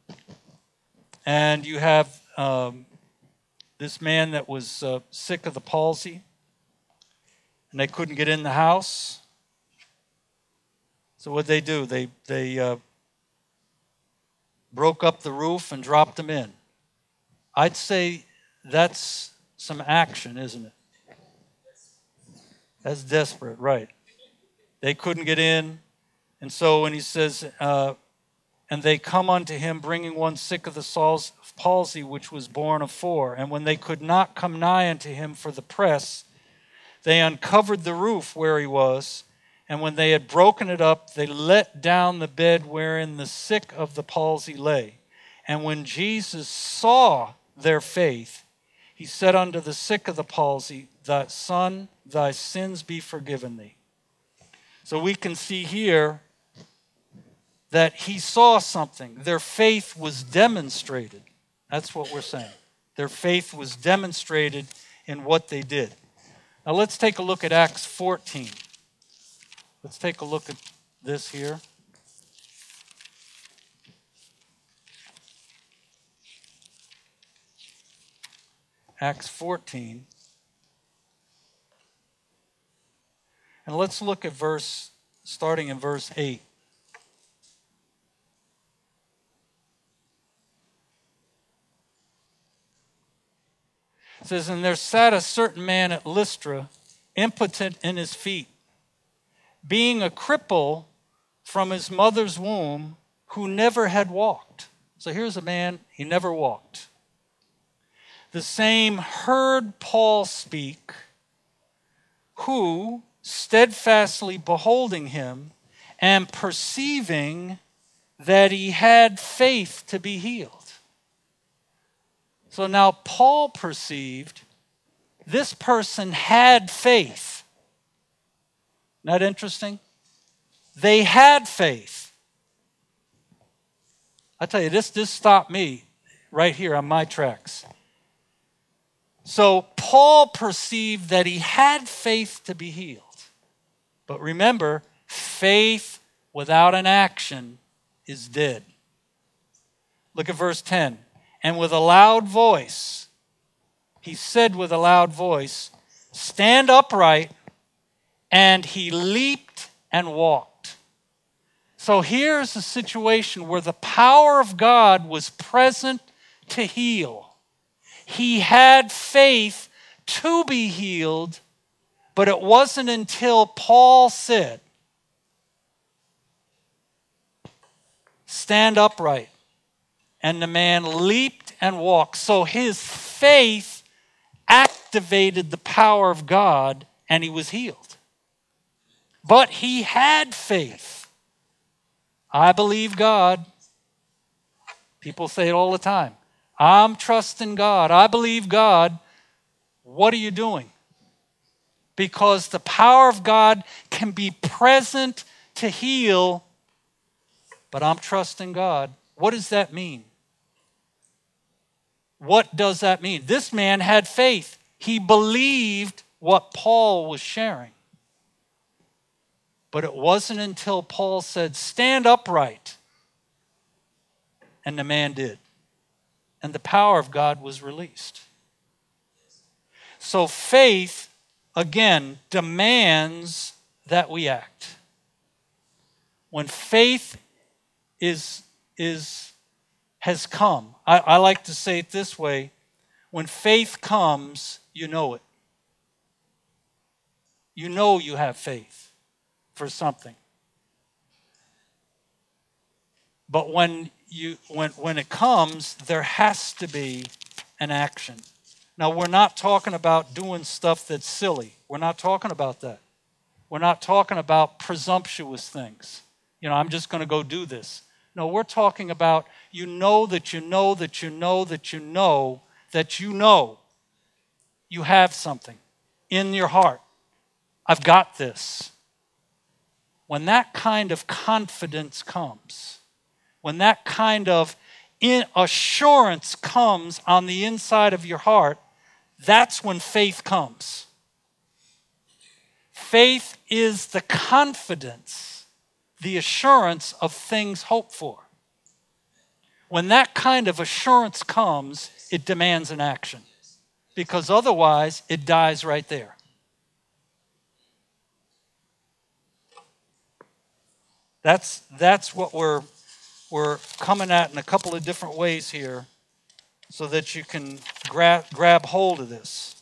and you have um, this man that was uh, sick of the palsy, and they couldn't get in the house. So what did they do? They they uh, broke up the roof and dropped him in. I'd say that's some action, isn't it? That's desperate, right? They couldn't get in. And so when he says, uh, and they come unto him, bringing one sick of the palsy, which was born of four. And when they could not come nigh unto him for the press, they uncovered the roof where he was. And when they had broken it up, they let down the bed wherein the sick of the palsy lay. And when Jesus saw their faith, He said unto the sick of the palsy, Thy son, thy sins be forgiven thee. So we can see here that he saw something. Their faith was demonstrated. That's what we're saying. Their faith was demonstrated in what they did. Now let's take a look at Acts fourteen. Let's take a look at this here. Acts fourteen. And let's look at verse, starting in verse eight. It says, And there sat a certain man at Lystra, impotent in his feet, being a cripple from his mother's womb, who never had walked. So here's a man, he never walked. The same heard Paul speak, who, steadfastly beholding him, and perceiving that he had faith to be healed. So now Paul perceived this person had faith. Not interesting? They had faith. I tell you, this, this stopped me right here on my tracks. So Paul perceived that he had faith to be healed. But remember, faith without an action is dead. Look at verse ten. And with a loud voice, he said with a loud voice, Stand upright, and he leaped and walked. So here's a situation where the power of God was present to heal. He had faith to be healed, but it wasn't until Paul said, Stand upright. And the man leaped and walked. So his faith activated the power of God, and he was healed. But he had faith. I believe God. People say it all the time. I'm trusting God. I believe God. What are you doing? Because the power of God can be present to heal, but I'm trusting God. What does that mean? What does that mean? This man had faith. He believed what Paul was sharing. But it wasn't until Paul said, Stand upright. And the man did. And the power of God was released. So faith, again, demands that we act. When faith is, is has come, I, I like to say it this way, when faith comes, you know it. You know you have faith for something. But when you when when it comes, there has to be an action. Now, we're not talking about doing stuff that's silly. We're not talking about that. We're not talking about presumptuous things. You know, I'm just going to go do this. No, we're talking about you know that you know that you know that you know that you know you have something in your heart. I've got this. When that kind of confidence comes, when that kind of in assurance comes on the inside of your heart, that's when faith comes. Faith is the confidence, the assurance of things hoped for. When that kind of assurance comes, it demands an action, because otherwise it dies right there. That's, that's what we're, we're coming at in a couple of different ways here so that you can grab, grab hold of this.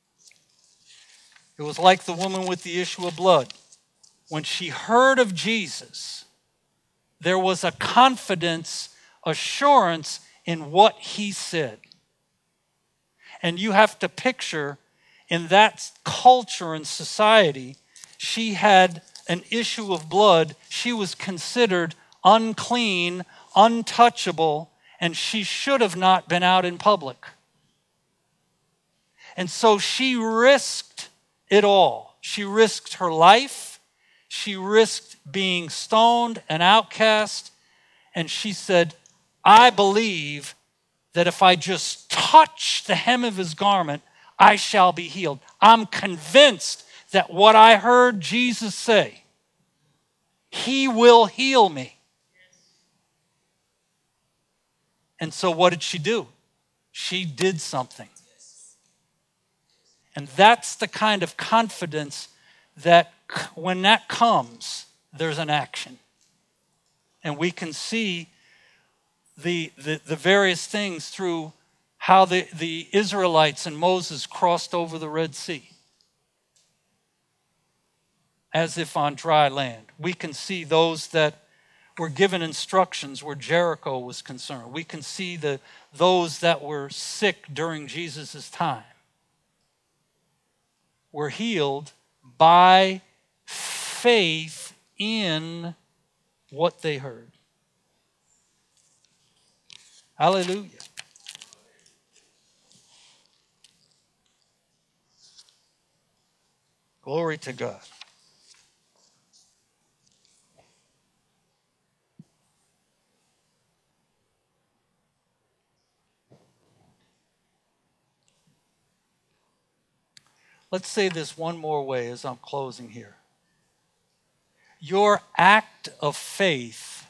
It was like the woman with the issue of blood. When she heard of Jesus, there was a confidence, assurance in what he said. And you have to picture in that culture and society, she had an issue of blood. She was considered unclean, untouchable, and she should have not been out in public. And so she risked it all. She risked her life. She risked being stoned, an outcast. And she said, I believe that if I just touch the hem of his garment, I shall be healed. I'm convinced that what I heard Jesus say, he will heal me. And so what did she do? She did something. And that's the kind of confidence that when that comes, there's an action. And we can see the, the, the various things through how the, the Israelites and Moses crossed over the Red Sea as if on dry land. We can see those that were given instructions where Jericho was concerned. We can see the, those that were sick during Jesus' time were healed by faith in what they heard. Hallelujah. Glory to God. Let's say this one more way as I'm closing here. Your act of faith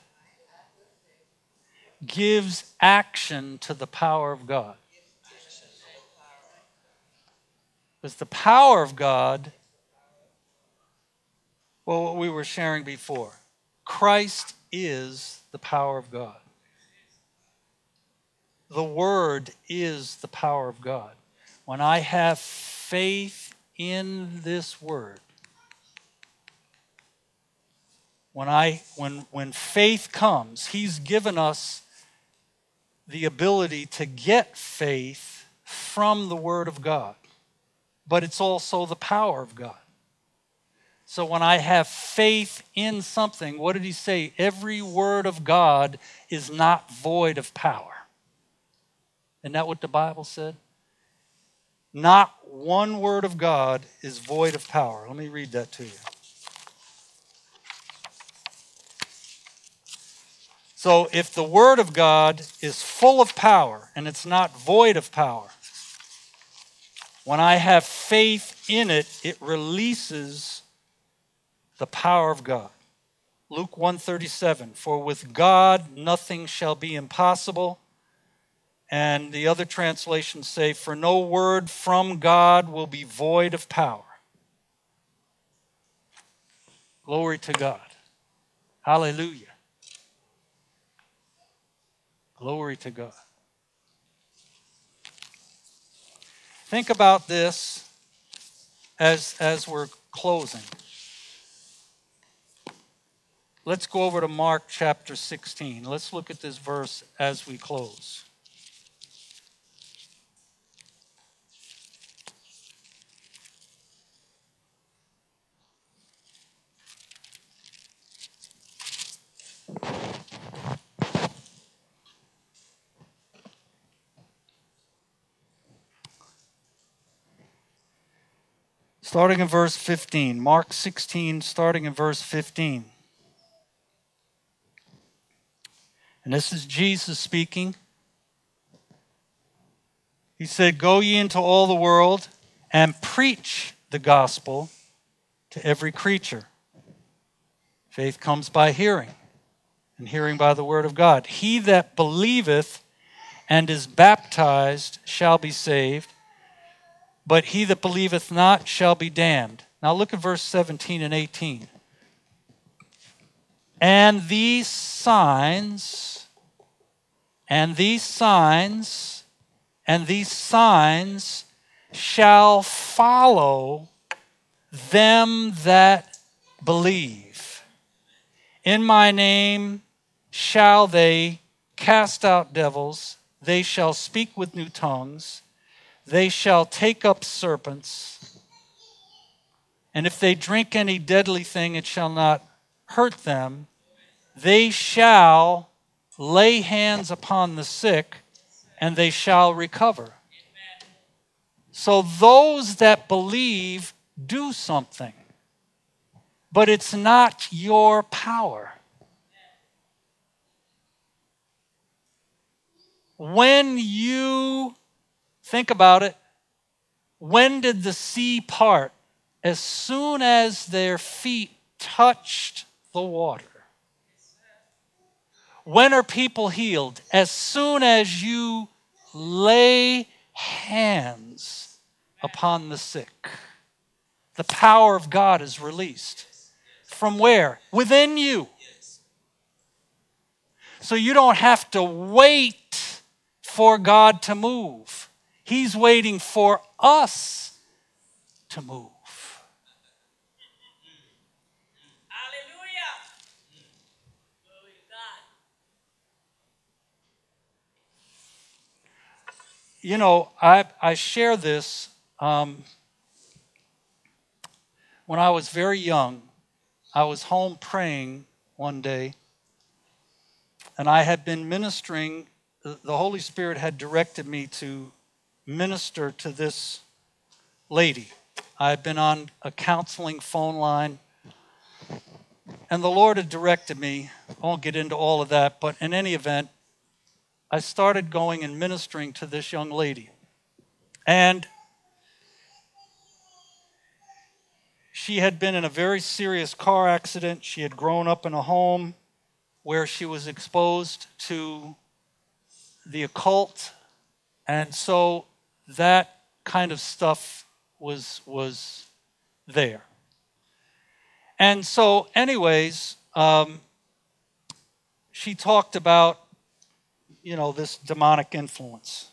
gives action to the power of God. Because the power of God, well, what we were sharing before, Christ is the power of God. The Word is the power of God. When I have faith in this Word, when I when when faith comes, He's given us the ability to get faith from the Word of God. But it's also the power of God. So when I have faith in something, what did he say? Every word of God is not void of power. Isn't that what the Bible said? Not one word of God is void of power. Let me read that to you. So if the Word of God is full of power and it's not void of power, when I have faith in it, it releases the power of God. Luke one thirty-seven, for with God nothing shall be impossible. And the other translations say, for no word from God will be void of power. Glory to God. Hallelujah. Glory to God. Think about this as, as we're closing. Let's go over to Mark chapter sixteen. Let's look at this verse as we close. Starting in verse fifteen. Mark sixteen, starting in verse fifteen. And this is Jesus speaking. He said, go ye into all the world and preach the gospel to every creature. Faith comes by hearing, and hearing by the word of God. He that believeth and is baptized shall be saved, but he that believeth not shall be damned. Now look at verse seventeen and eighteen. And these signs, and these signs, and these signs shall follow them that believe. In my name shall they cast out devils, they shall speak with new tongues, they shall take up serpents, and if they drink any deadly thing, it shall not hurt them. They shall lay hands upon the sick, and they shall recover. So those that believe do something, but it's not your power. When you think about it, when did the sea part? As soon as their feet touched the water. When are people healed? As soon as you lay hands upon the sick. The power of God is released. From where? Within you. So you don't have to wait for God to move. He's waiting for us to move. Hallelujah. Glory to God. You know, I, I share this. Um, when I was very young, I was home praying one day, and I had been ministering. The Holy Spirit had directed me to minister to this lady. I had been on a counseling phone line, and the Lord had directed me. I won't get into all of that, but in any event, I started going and ministering to this young lady. And she had been in a very serious car accident. She had grown up in a home where she was exposed to the occult. And so that kind of stuff was, was there. And so anyways, um, she talked about, you know, this demonic influence.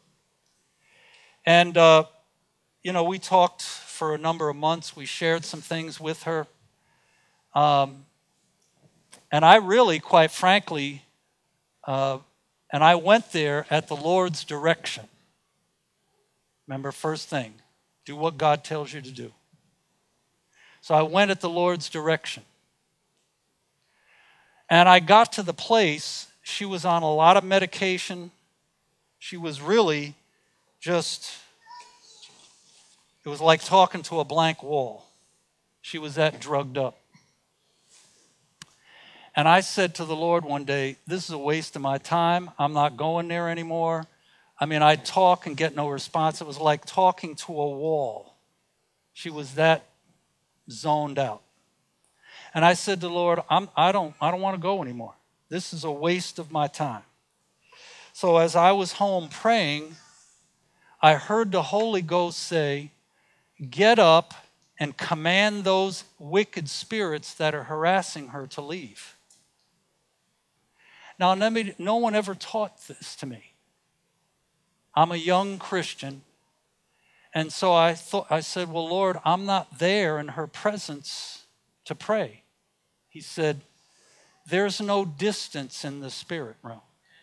And, uh, you know, we talked for a number of months. We shared some things with her. Um, and I really, quite frankly, uh, and I went there at the Lord's direction. Remember, first thing, do what God tells you to do. So I went at the Lord's direction. And I got to the place, she was on a lot of medication. She was really just, it was like talking to a blank wall. She was that drugged up. And I said to the Lord one day, this is a waste of my time. I'm not going there anymore. I mean, I'd talk and get no response. It was like talking to a wall. She was that zoned out. And I said to the Lord, I'm, I don't, I don't want to go anymore. This is a waste of my time. So as I was home praying, I heard the Holy Ghost say, get up and command those wicked spirits that are harassing her to leave. Now, let me, no one ever taught this to me. I'm a young Christian. And so I thought, I said, well, Lord, I'm not there in her presence to pray. He said, there's no distance in the spirit realm.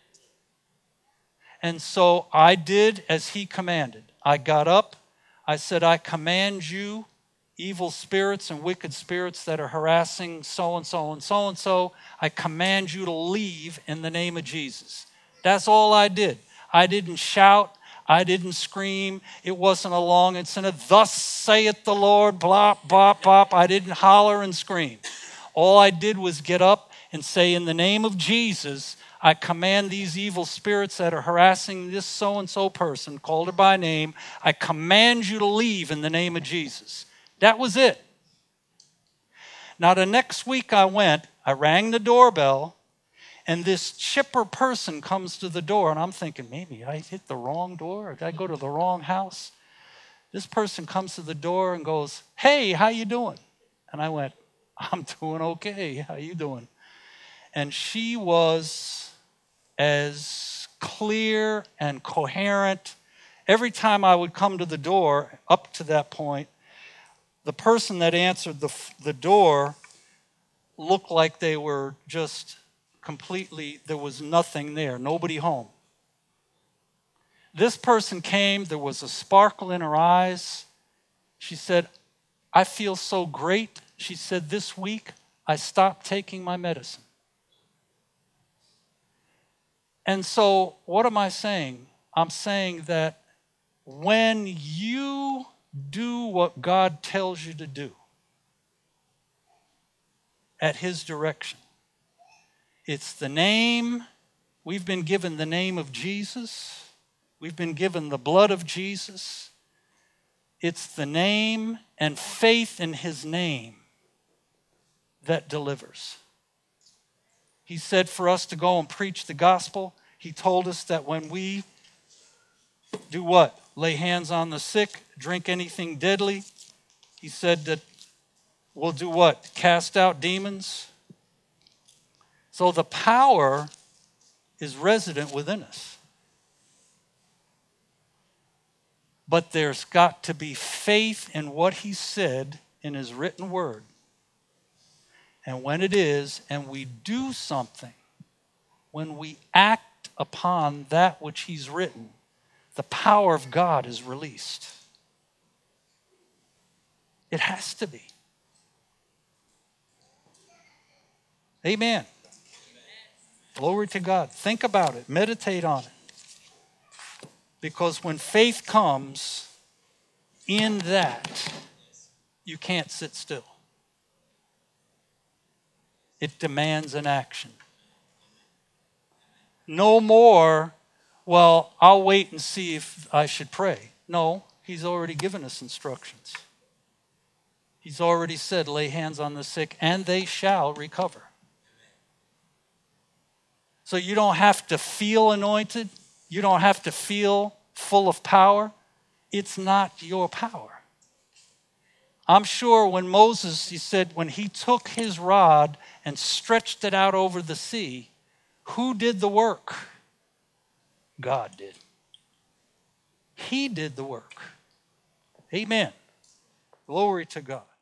And so I did as he commanded. I got up. I said, I command you, evil spirits and wicked spirits that are harassing so-and-so and so-and-so, I command you to leave in the name of Jesus. That's all I did. I didn't shout. I didn't scream. It wasn't a long incident. Thus saith the Lord, blop, bop, bop. I didn't holler and scream. All I did was get up and say, in the name of Jesus, I command these evil spirits that are harassing this so-and-so person, called her by name, I command you to leave in the name of Jesus. That was it. Now, the next week I went, I rang the doorbell, and this chipper person comes to the door, and I'm thinking, maybe I hit the wrong door, or did I go to the wrong house? This person comes to the door and goes, hey, how you doing? And I went, I'm doing okay. How you doing? And she was as clear and coherent. Every time I would come to the door, up to that point, the person that answered the, the door looked like they were just completely, there was nothing there, nobody home. This person came, there was a sparkle in her eyes. She said, I feel so great. She said, this week I stopped taking my medicine. And so what am I saying? I'm saying that when you do what God tells you to do at His direction, it's the name. We've been given the name of Jesus. We've been given the blood of Jesus. It's the name and faith in His name that delivers. He said for us to go and preach the gospel. He told us that when we do what? Lay hands on the sick, drink anything deadly. He said that we'll do what? Cast out demons. So the power is resident within us. But there's got to be faith in what He said in His written word. And when it is, and we do something, when we act upon that which He's written, the power of God is released. It has to be. Amen. Amen. Glory to God. Think about it. Meditate on it. Because when faith comes in that, you can't sit still. It demands an action. No more, well, I'll wait and see if I should pray. No, He's already given us instructions. He's already said, lay hands on the sick and they shall recover. So you don't have to feel anointed. You don't have to feel full of power. It's not your power. I'm sure when Moses, he said, when he took his rod and stretched it out over the sea, who did the work? God did. He did the work. Amen. Glory to God.